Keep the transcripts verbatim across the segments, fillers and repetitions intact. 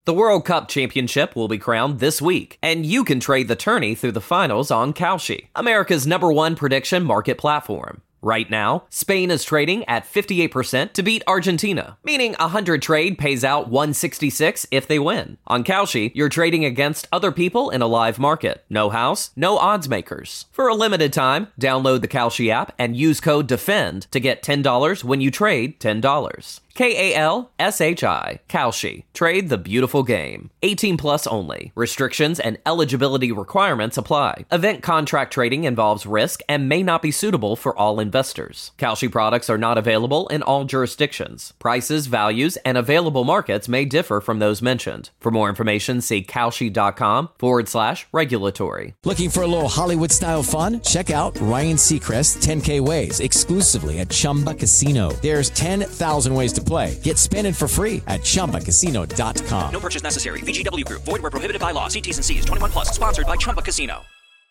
The World Cup Championship will be crowned this week, and you can trade the tourney through the finals on Kalshi, America's number one prediction market platform. Right now, Spain is trading at fifty-eight percent to beat Argentina, meaning a one hundred trade pays out one sixty-six if they win. On Kalshi, you're trading against other people in a live market. No house, no odds makers. For a limited time, download the Kalshi app and use code DEFEND to get ten dollars when you trade ten dollars. K A L S H I, Kalshi. Trade the beautiful game. eighteen plus only. Restrictions and eligibility requirements apply. Event contract trading involves risk and may not be suitable for all investors. Kalshi products are not available in all jurisdictions. Prices, values, and available markets may differ from those mentioned. For more information, see Kalshi.com forward slash regulatory. Looking for a little Hollywood-style fun? Check out Ryan Seacrest's ten K Ways exclusively at Chumba Casino. There's ten thousand ways to play. Get spinning for free at Chumba Casino dot com. No purchase necessary. V G W Group. Void where prohibited by law. See T's and C's. twenty-one plus. Sponsored by Chumba Casino.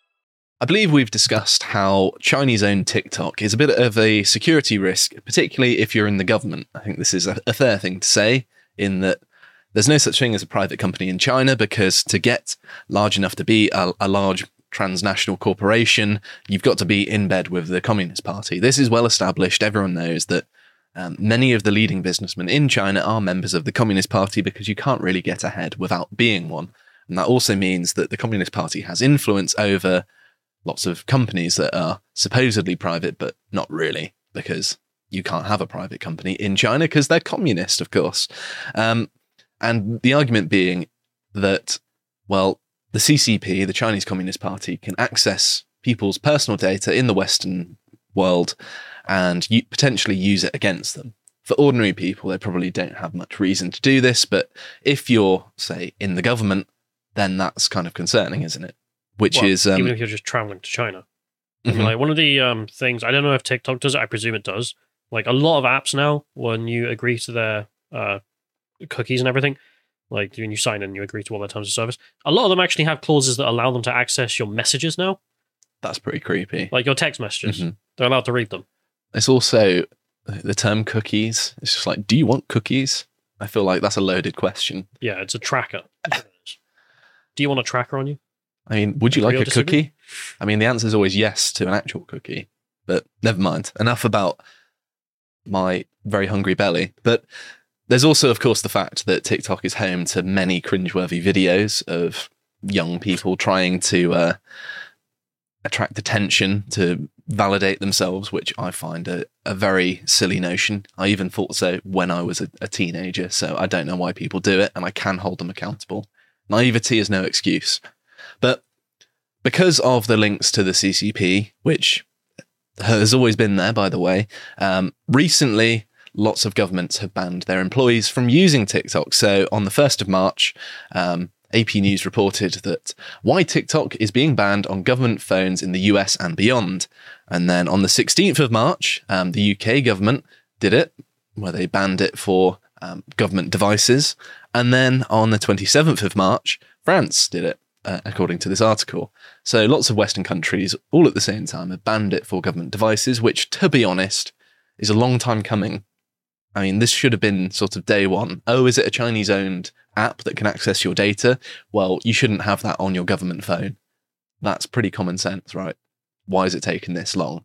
I believe we've discussed how Chinese-owned TikTok is a bit of a security risk, particularly if you're in the government. I think this is a, a fair thing to say, in that there's no such thing as a private company in China, because to get large enough to be a, a large transnational corporation, you've got to be in bed with the Communist Party. This is well established. Everyone knows that Um, many of the leading businessmen in China are members of the Communist Party, because you can't really get ahead without being one. And that also means that the Communist Party has influence over lots of companies that are supposedly private, but not really, because you can't have a private company in China because they're communist, of course. Um, and the argument being that, well, the C C P, the Chinese Communist Party, can access people's personal data in the Western world and you potentially use it against them. For ordinary people, they probably don't have much reason to do this, but if you're, say, in the government, then that's kind of concerning, isn't it? Which well, is... Um, even if you're just traveling to China. Mm-hmm. Like, one of the um, things, I don't know if TikTok does it, I presume it does. Like, a lot of apps now, when you agree to their uh, cookies and everything, like when you sign in, you agree to all their terms of service, a lot of them actually have clauses that allow them to access your messages now. That's pretty creepy. Like your text messages. Mm-hmm. They're allowed to read them. It's also the term cookies. It's just like, do you want cookies? I feel like that's a loaded question. Yeah, it's a tracker. Do you want a tracker on you? I mean, would you like Real a disagree? cookie? I mean, the answer is always yes to an actual cookie, but never mind. Enough about my very hungry belly. But there's also, of course, the fact that TikTok is home to many cringeworthy videos of young people trying to uh, attract attention, to validate themselves, which I find a, a very silly notion. I even thought so when I was a, a teenager, so I don't know why people do it, and I can hold them accountable. Naivety is no excuse. But because of the links to the C C P, which has always been there, by the way, um, recently lots of governments have banned their employees from using TikTok. So on the first of March, um, A P News reported that why TikTok is being banned on government phones in the U S and beyond. And then on the sixteenth of March, um, the U K government did it, where they banned it for um, government devices. And then on the twenty-seventh of March, France did it, uh, according to this article. So lots of Western countries, all at the same time, have banned it for government devices, which, to be honest, is a long time coming. I mean, this should have been sort of day one. Oh, is it a Chinese-owned app that can access your data? Well, you shouldn't have that on your government phone. That's pretty common sense, right? Why has it taken this long?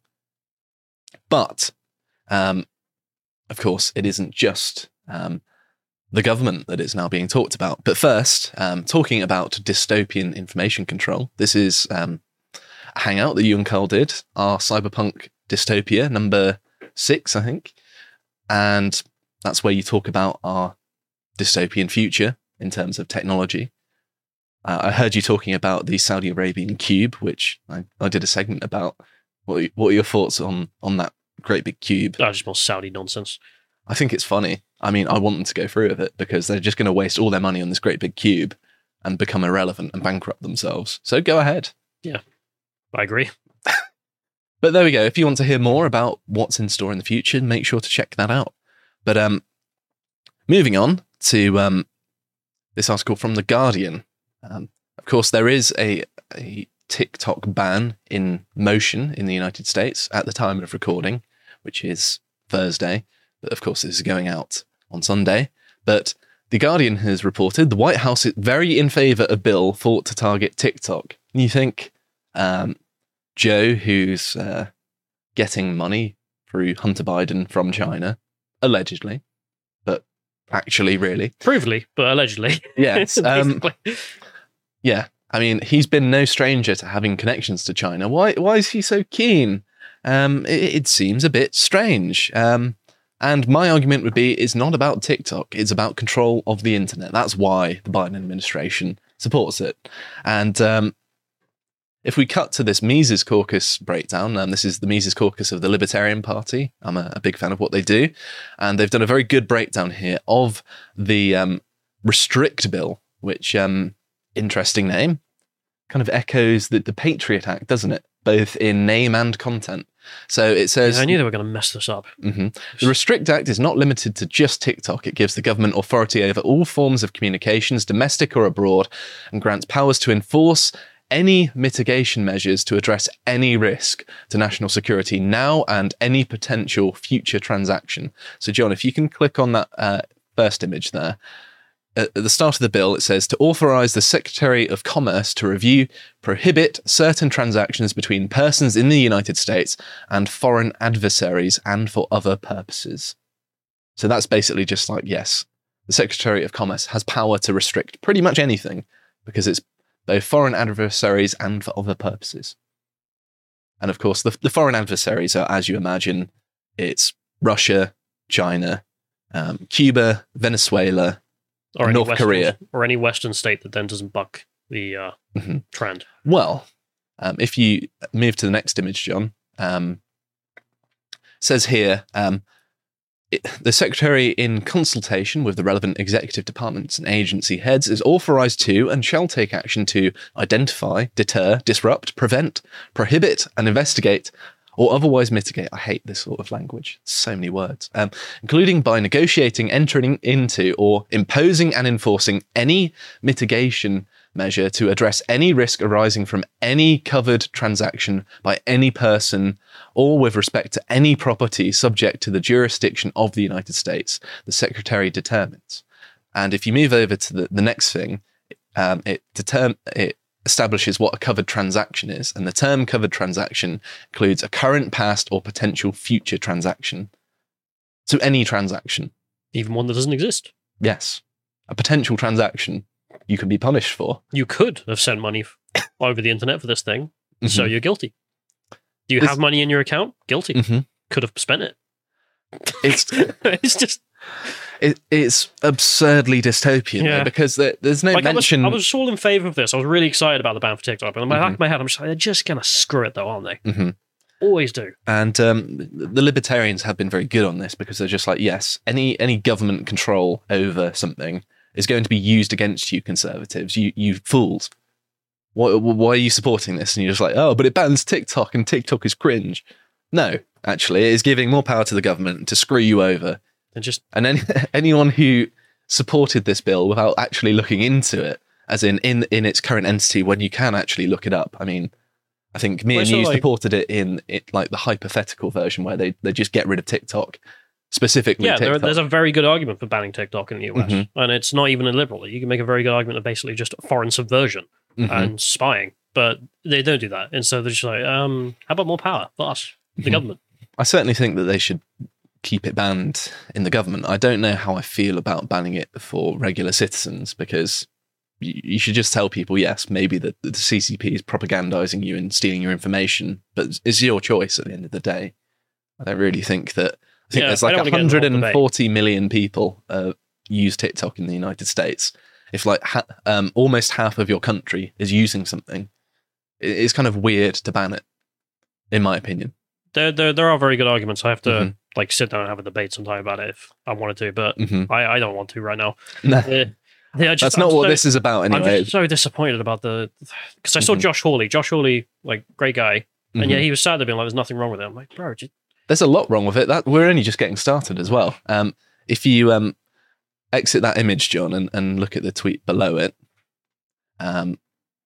But, um, of course, it isn't just um, the government that is now being talked about. But first, um, talking about dystopian information control, this is um, a hangout that you and Carl did, our cyberpunk dystopia, number six, I think. And that's where you talk about our dystopian future in terms of technology. Uh, I heard you talking about the Saudi Arabian cube, which I, I did a segment about. What, what are your thoughts on, on that great big cube? That's just more Saudi nonsense. I think it's funny. I mean, I want them to go through with it because they're just going to waste all their money on this great big cube and become irrelevant and bankrupt themselves. So go ahead. Yeah, I agree. But there we go. If you want to hear more about what's in store in the future, make sure to check that out. But um, moving on to um, this article from The Guardian. Um, of course, there is a, a TikTok ban in motion in the United States at the time of recording, which is Thursday. But of course, this is going out on Sunday. But The Guardian has reported the White House is very in favour of bill thought to target TikTok. You think um, Joe, who's uh, getting money through Hunter Biden from China, allegedly, but actually, really. Provably, but allegedly. Yes. Um, yeah. I mean, he's been no stranger to having connections to China. Why Why is he so keen? Um, it, it seems a bit strange. Um, and my argument would be it's not about TikTok. It's about control of the internet. That's why the Biden administration supports it. And um, if we cut to this Mises Caucus breakdown, and this is the Mises Caucus of the Libertarian Party. I'm a, a big fan of what they do. And they've done a very good breakdown here of the um, Restrict Bill, which, um, interesting name, kind of echoes the, the Patriot Act, doesn't it? Both in name and content. So it says... Yeah, I knew they were going to mess this up. Mm-hmm. The Restrict Act is not limited to just TikTok. It gives the government authority over all forms of communications, domestic or abroad, and grants powers to enforce any mitigation measures to address any risk to national security now and any potential future transaction. So, John, if you can click on that uh, first image there. At the start of the bill, it says to authorise the Secretary of Commerce to review, prohibit certain transactions between persons in the United States and foreign adversaries and for other purposes. So that's basically just like, yes, the Secretary of Commerce has power to restrict pretty much anything because it's both foreign adversaries and for other purposes. And of course, the, the foreign adversaries are, as you imagine, it's Russia, China, um, Cuba, Venezuela, or any North Western, Korea. Or any Western state that then doesn't buck the uh, mm-hmm. trend. Well, um, if you move to the next image, John, um, says here, um, it, the Secretary, in consultation with the relevant executive departments and agency heads, is authorised to and shall take action to identify, deter, disrupt, prevent, prohibit, and investigate or otherwise mitigate. I hate this sort of language. So many words. Um, including by negotiating, entering into, or imposing and enforcing any mitigation measure to address any risk arising from any covered transaction by any person or with respect to any property subject to the jurisdiction of the United States, the Secretary determines. And if you move over to the, the next thing, um, it determ- it establishes what a covered transaction is, and the term covered transaction includes a current, past, or potential future transaction. So any transaction. Even one that doesn't exist. Yes. A potential transaction you can be punished for. You could have sent money over the internet for this thing, mm-hmm. so you're guilty. Do you this... have money in your account? Guilty. Mm-hmm. Could have spent it. It's, it's just... It, it's absurdly dystopian yeah. though, because there, there's no like mention. I was, I was all in favour of this. I was really excited about the ban for TikTok, but in the back of my head, I'm just like, they're just going to screw it, though, aren't they? Mm-hmm. Always do. And um, the libertarians have been very good on this because they're just like, yes, any any government control over something is going to be used against you, conservatives. You you fools. Why why are you supporting this? And you're just like, oh, but it bans TikTok, and TikTok is cringe. No, actually, it is giving more power to the government to screw you over. And just and any, anyone who supported this bill without actually looking into it, as in, in in its current entity, when you can actually look it up. I mean, I think me well, and so you like, supported it in it like the hypothetical version where they, they just get rid of TikTok, specifically yeah, TikTok. There, there's a very good argument for banning TikTok in the U S, mm-hmm. and it's not even a liberal. You can make a very good argument of basically just foreign subversion mm-hmm. and spying, but they don't do that. And so they're just like, um, how about more power for us, the mm-hmm. government? I certainly think that they should keep it banned in the government. I don't know how I feel about banning it for regular citizens, because you, you should just tell people, yes, maybe the, the C C P is propagandizing you and stealing your information, but it's your choice at the end of the day. I don't really think that. I think yeah, there's like one hundred forty million people uh, use TikTok in the United States. If like ha- um, almost half of your country is using something, it, it's kind of weird to ban it, in my opinion. There, there, there are very good arguments. I have to mm-hmm. like sit down and have a debate sometime about it if I wanted to, but mm-hmm. I, I don't want to right now. No, uh, yeah, just, that's not I'm what so, this is about. Anyway, I'm just so disappointed about the because I saw mm-hmm. Josh Hawley. Josh Hawley, like great guy, mm-hmm. and yeah, he was sad there being like, "There's nothing wrong with it." I'm like, bro, just... there's a lot wrong with it. That we're only just getting started as well. Um, if you um exit that image, John, and, and look at the tweet below it, um.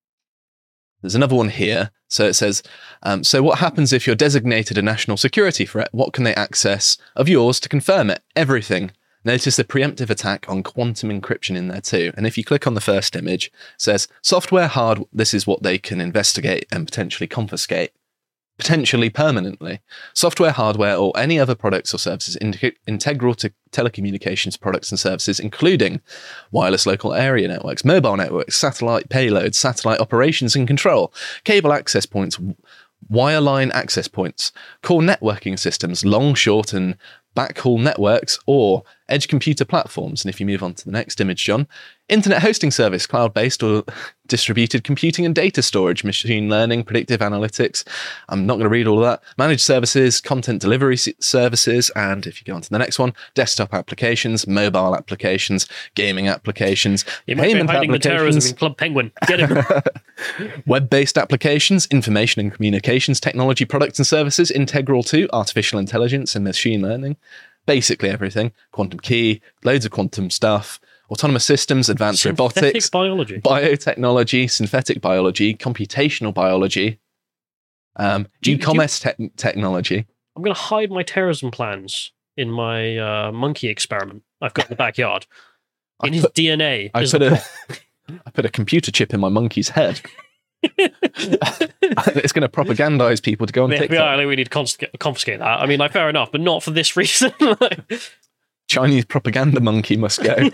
There's another one here. So it says, um, so what happens if you're designated a national security threat? What can they access of yours to confirm it? Everything. Notice the preemptive attack on quantum encryption in there too. And if you click on the first image, it says software hard. This is what they can investigate and potentially confiscate, potentially permanently. Software, hardware, or any other products or services in- integral to telecommunications products and services, including wireless local area networks, mobile networks, satellite payloads, satellite operations and control, cable access points, wireline access points, core networking systems, long, short, and backhaul networks, or edge computer platforms. And if you move on to the next image, John, internet hosting service, cloud-based or distributed computing and data storage, machine learning, predictive analytics. I'm not going to read all of that. Managed services, content delivery s- services, and if you go on to the next one, desktop applications, mobile applications, gaming applications, You might be hiding the terrorism in Club Penguin. Get him. web-based applications, information and communications technology products and services integral to artificial intelligence and machine learning. Basically everything. Quantum key, loads of quantum stuff, autonomous systems, advanced Synthetic robotics, biology. biotechnology, synthetic biology, computational biology, um, Do you- do you- e-commerce te- technology. I'm going to hide my terrorism plans in my uh, monkey experiment I've got in the backyard. In I his put- D N A. I is put a a, I put a computer chip in my monkey's head. It's going to propagandize people to go on The F B TikTok. I, like, we need to confiscate, confiscate that. I mean, like, fair enough, but not for this reason. Chinese propaganda monkey must go.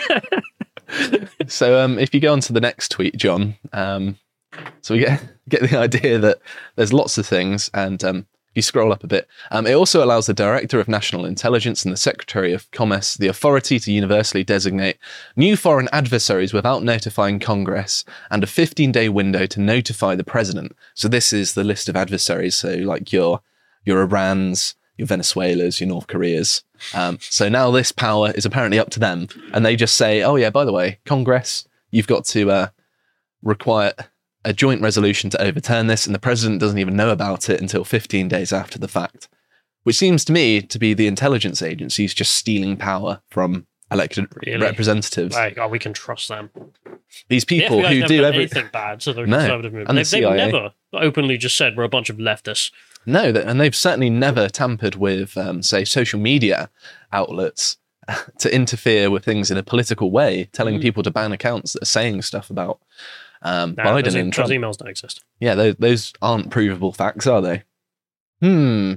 So um, if you go on to the next tweet, John, um, so we get get the idea that there's lots of things, and um, if you scroll up a bit, um, it also allows the Director of National Intelligence and the Secretary of Commerce the authority to universally designate new foreign adversaries without notifying Congress, and a fifteen-day window to notify the President. So this is the list of adversaries, so like your your Irans, your Venezuelas, your North Koreas. Um, so now this power is apparently up to them, and they just say, oh yeah, by the way, Congress, you've got to uh, require a joint resolution to overturn this, and the president doesn't even know about it until fifteen days after the fact, which seems to me to be the intelligence agencies just stealing power from elected Really? representatives. Like, oh, we can trust them. These people the F B I's who never do done everything. anything bad to the No. conservative movement. And the They've, C they've I A. never openly just said we're a bunch of leftists. No, th- and they've certainly never tampered with, um, say, social media outlets to interfere with things in a political way, telling Mm. people to ban accounts that are saying stuff about um, Nah, Biden those, and those Trump. emails don't exist. Yeah, those, those aren't provable facts, are they? Hmm.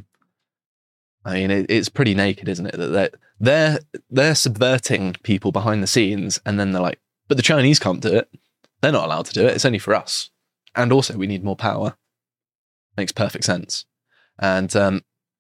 I mean, it, it's pretty naked, isn't it? That they're, they're they're subverting people behind the scenes, and then they're like, "But the Chinese can't do it. They're not allowed to do it. It's only for us. And also, we need more power." Makes perfect sense. And um,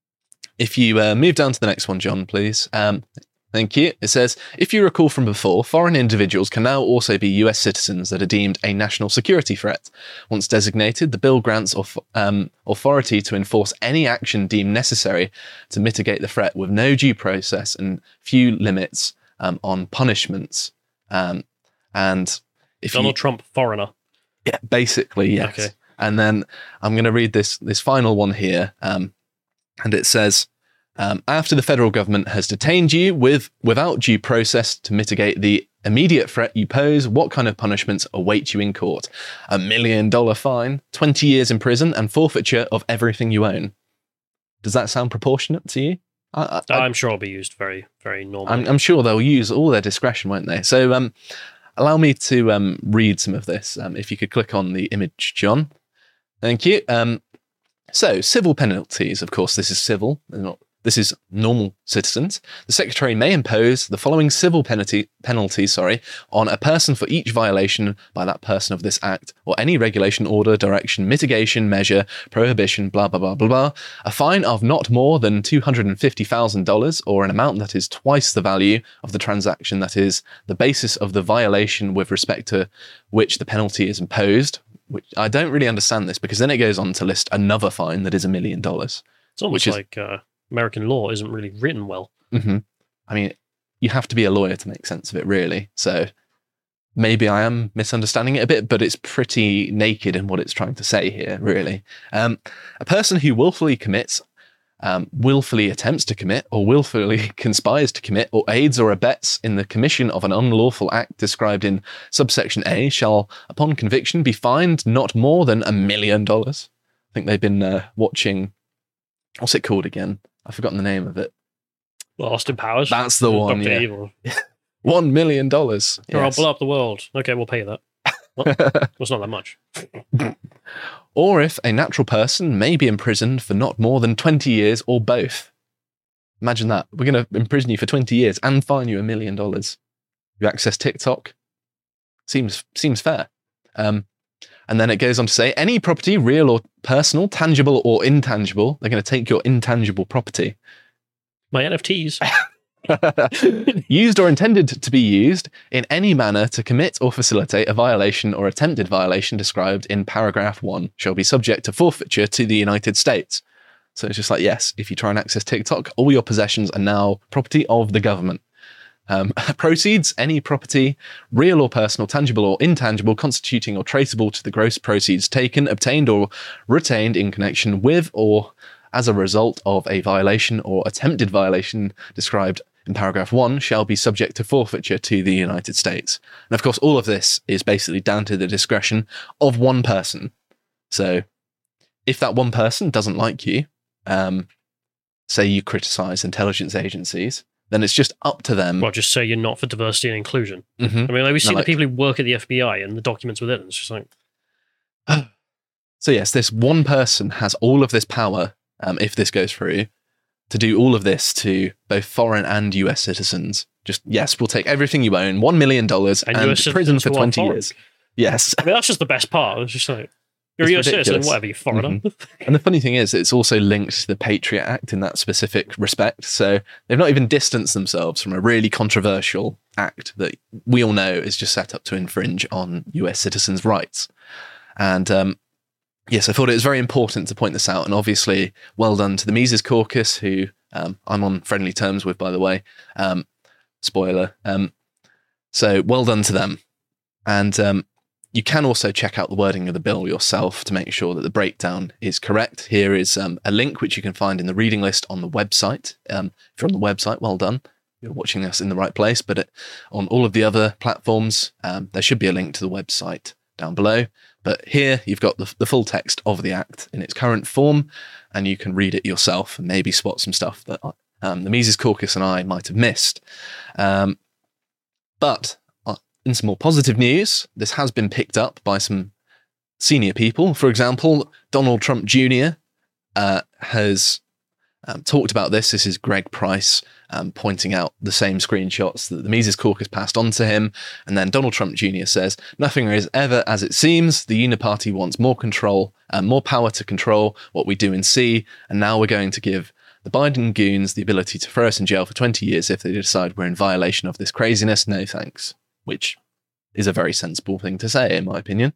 if you uh, move down to the next one, John, please. Um, Thank you. It says, if you recall from before, foreign individuals can now also be U S citizens that are deemed a national security threat. Once designated, the bill grants auth- um, authority to enforce any action deemed necessary to mitigate the threat with no due process and few limits um, on punishments. Um, and if Donald you, Trump, foreigner. yeah, basically, yes. Okay. And then I'm going to read this this final one here, um, and it says, um, after the federal government has detained you with without due process to mitigate the immediate threat you pose, what kind of punishments await you in court? A million dollar fine, twenty years in prison, and forfeiture of everything you own. Does that sound proportionate to you? I, I, I'm sure it'll be used very, very normally. I'm, I'm sure they'll use all their discretion, won't they? So um, allow me to um, read some of this. Um, if you could click on the image, John. Thank you. Um, so, civil penalties. Of course, this is civil. They're not, this is normal citizens. The Secretary may impose the following civil penalty penalties sorry, on a person for each violation by that person of this act, or any regulation, order, direction, mitigation, measure, prohibition, blah, blah, blah, blah, blah. A fine of not more than two hundred fifty thousand dollars, or an amount that is twice the value of the transaction that is the basis of the violation with respect to which the penalty is imposed. Which I don't really understand this, because then it goes on to list another fine that is a million dollars. it's almost which is- like uh, American law isn't really written well. Mm-hmm. I mean, you have to be a lawyer to make sense of it, really. So maybe I am misunderstanding it a bit, but it's pretty naked in what it's trying to say here, really. Um, a person who willfully commits, um, willfully attempts to commit, or willfully conspires to commit, or aids or abets in the commission of an unlawful act described in subsection A shall, upon conviction, be fined not more than a million dollars. I think they've been uh, watching, what's it called again? I've forgotten the name of it. Well, Austin Powers. That's the one, Doctor yeah. Evil. One million dollars. Or I'll Yes. blow up the world. Okay, we'll pay that. Well, it's not that much. Or if a natural person may be imprisoned for not more than twenty years or both. Imagine that. We're going to imprison you for twenty years and fine you a million dollars. You access TikTok. Seems seems fair. Um, and then it goes on to say, any property, real or personal, tangible or intangible, they're going to take your intangible property. My N F Ts. Used or intended to be used in any manner to commit or facilitate a violation or attempted violation described in paragraph one shall be subject to forfeiture to the United States. So it's just like, yes, if you try and access TikTok, all your possessions are now property of the government. Um, proceeds, any property, real or personal, tangible or intangible, constituting or traceable to the gross proceeds taken, obtained or retained in connection with or as a result of a violation or attempted violation described in paragraph one shall be subject to forfeiture to the United States. And of course, all of this is basically down to the discretion of one person. So if that one person doesn't like you, um, say you criticize intelligence agencies, then it's just up to them. Well, just say you're not for diversity and inclusion. Mhm. I mean, like we see No, the like- people who work at the F B I and the documents within. It's just like, So yes, this one person has all of this power, um, if this goes through, to do all of this to both foreign and U S citizens. Just, yes, we'll take everything you own, one million dollars, And and, U S prison citizens for who are twenty foreign. years. Yes. I mean, that's just the best part. It's just like, you're It's a U S citizen, ridiculous. whatever, you foreigner. And the funny thing is, it's also linked to the Patriot Act in that specific respect. So they've not even distanced themselves from a really controversial act that we all know is just set up to infringe on U S citizens' rights. And um, yes, I thought it was very important to point this out. And obviously, well done to the Mises Caucus, who um, I'm on friendly terms with, by the way. Um, spoiler. Um, so well done to them. And um, you can also check out the wording of the bill yourself to make sure that the breakdown is correct. Here is um, a link which you can find in the reading list on the website. Um, if you're on the website, well done. You're watching us in the right place. But it, on all of the other platforms, um, there should be a link to the website down below. But here you've got the, the full text of the Act in its current form, and you can read it yourself and maybe spot some stuff that um, the Mises Caucus and I might have missed. Um, but in some more positive news, this has been picked up by some senior people. For example, Donald Trump Junior uh, has um, talked about this. This is Greg Price um, pointing out the same screenshots that the Mises Caucus passed on to him. And then Donald Trump Junior says, nothing is ever as it seems. The Uniparty wants more control, uh, more power to control what we do and see. And now we're going to give the Biden goons the ability to throw us in jail for twenty years if they decide we're in violation of this craziness. No thanks. Which is a very sensible thing to say, in my opinion.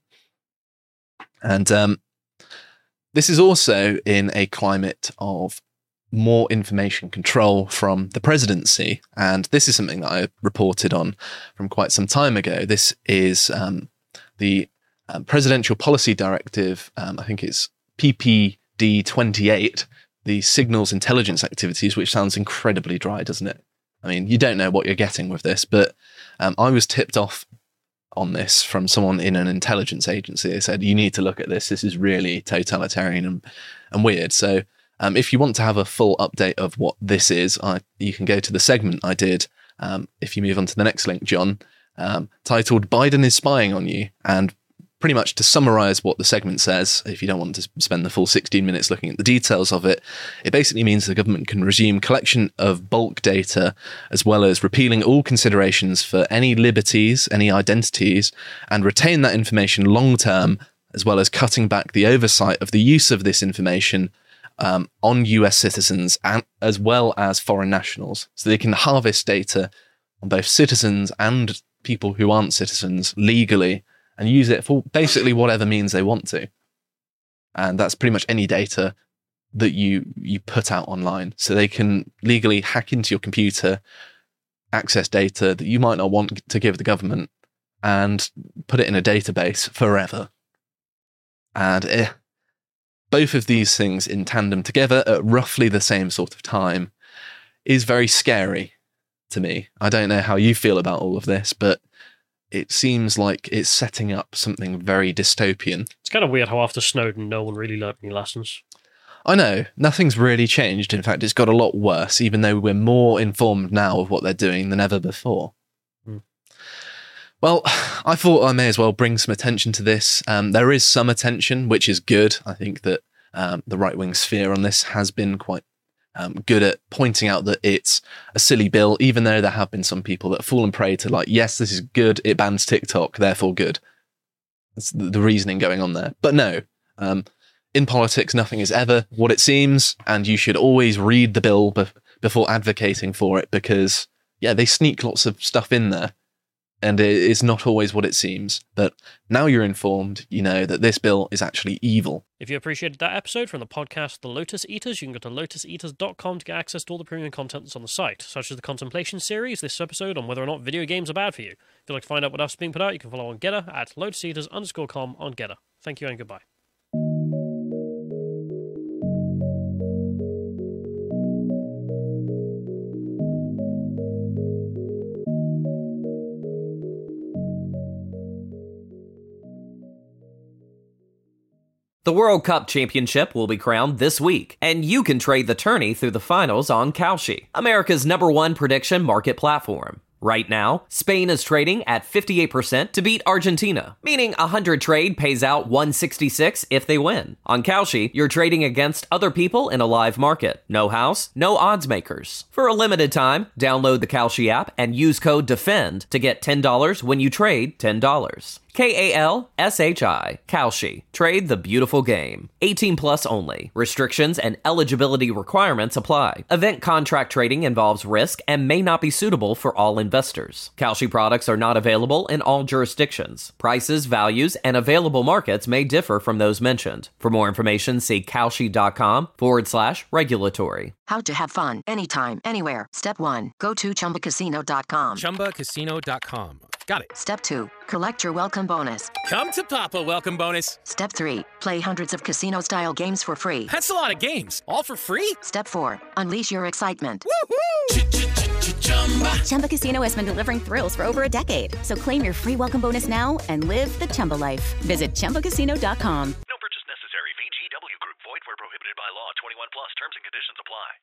And um, this is also in a climate of more information control from the presidency. And this is something that I reported on from quite some time ago. This is um, the um, Presidential Policy Directive, um, I think it's P P D twenty-eight, the Signals Intelligence Activities, which sounds incredibly dry, doesn't it? I mean, you don't know what you're getting with this, but um, I was tipped off on this from someone in an intelligence agency. They said, you need to look at this. This is really totalitarian and, and weird. So um, if you want to have a full update of what this is, I, you can go to the segment I did. Um, if you move on to the next link, John, um, titled Biden is Spying on You. And pretty much to summarize what the segment says, if you don't want to spend the full sixteen minutes looking at the details of it, it basically means the government can resume collection of bulk data, as well as repealing all considerations for any liberties, any identities, and retain that information long term, as well as cutting back the oversight of the use of this information um, on U S citizens and as well as foreign nationals. So they can harvest data on both citizens and people who aren't citizens legally, and use it for basically whatever means they want to. And that's pretty much any data that you you put out online. So they can legally hack into your computer, access data that you might not want to give the government, and put it in a database forever. And eh, both of these things in tandem together at roughly the same sort of time is very scary to me. I don't know how you feel about all of this, but it seems like it's setting up something very dystopian. It's kind of weird how after Snowden, no one really learned any lessons. I know, nothing's really changed. In fact, it's got a lot worse, even though we're more informed now of what they're doing than ever before. Mm. Well, I thought I may as well bring some attention to this. Um, there is some attention, which is good. I think that um, the right-wing sphere on this has been quite um, good at pointing out that it's a silly bill, even though there have been some people that have fallen prey to like, yes, this is good, it bans TikTok, therefore good. That's the, the reasoning going on there. But no, um, in politics, nothing is ever what it seems, and you should always read the bill be- before advocating for it, because, yeah, they sneak lots of stuff in there, and it is not always what it seems. But now you're informed, you know that this bill is actually evil. If you appreciated that episode from the podcast The Lotus Eaters, you can go to lotus eaters dot com to get access to all the premium content that's on the site, such as the Contemplation series, this episode on whether or not video games are bad for you. If you'd like to find out what else is being put out, you can follow on Getter at lotus eaters underscore com on Getter. Thank you and goodbye. The World Cup Championship will be crowned this week, and you can trade the tourney through the finals on Kalshi, America's number one prediction market platform. Right now, Spain is trading at fifty-eight percent to beat Argentina, meaning a one hundred trade pays out one hundred sixty-six if they win. On Kalshi, you're trading against other people in a live market. No house, no odds makers. For a limited time, download the Kalshi app and use code DEFEND to get ten dollars when you trade ten dollars. K A L S H I, Kalshi. Trade the beautiful game. eighteen plus only. Restrictions and eligibility requirements apply. Event contract trading involves risk and may not be suitable for all investors. Kalshi products are not available in all jurisdictions. Prices, values, and available markets may differ from those mentioned. For more information, see kalshi.com forward slash regulatory. How to have fun anytime, anywhere. Step one, go to chumba casino dot com. chumba casino dot com. Got it. Step two, collect your welcome bonus. Come to Papa welcome bonus. Step three, play hundreds of casino-style games for free. That's a lot of games. All for free? Step four, unleash your excitement. Chumba Casino has been delivering thrills for over a decade. So claim your free welcome bonus now and live the Chumba life. Visit chumba casino dot com.